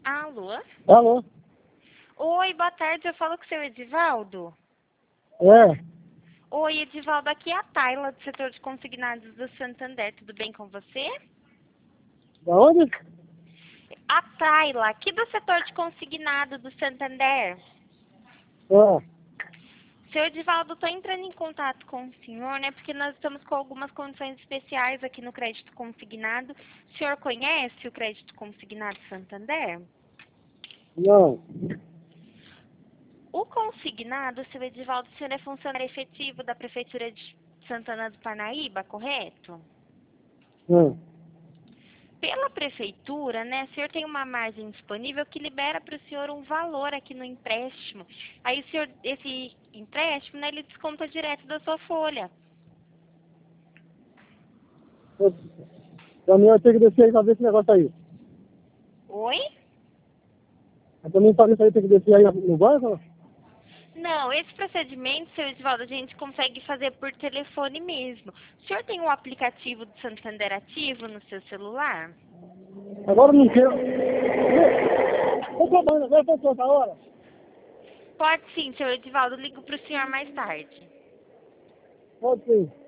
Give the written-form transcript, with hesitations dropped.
Alô? Alô? Oi, boa tarde. Eu falo com o seu Edivaldo. É, Oi, Edivaldo. Aqui é a Tayla, do setor de consignados do Santander. Tudo bem com você? da onde? A Tayla, aqui do setor de consignado do Santander. É, Seu Edivaldo, estou entrando em contato com o senhor, né? Porque nós estamos com algumas condições especiais aqui no crédito consignado. O senhor conhece o crédito consignado Santander? não. O consignado, seu Edivaldo, o senhor é funcionário efetivo da Prefeitura de Santana do Parnaíba, correto? É. Pela Prefeitura, né, o senhor tem uma margem disponível que libera para o senhor um valor aqui no empréstimo. Aí o senhor, esse empréstimo, né, ele desconta direto da sua folha. Pra mim eu tenho que descer aí pra ver esse negócio aí. Oi? Pra mim fazer isso aí tem que descer aí no banco? Não, esse procedimento, seu Edivaldo, a gente consegue fazer por telefone mesmo. O senhor tem um aplicativo do Santander ativo no seu celular? Agora eu não quero. Tô trabalhando agora, posso essa hora? Pode sim, seu Edivaldo, ligo para o senhor mais tarde. Pode sim.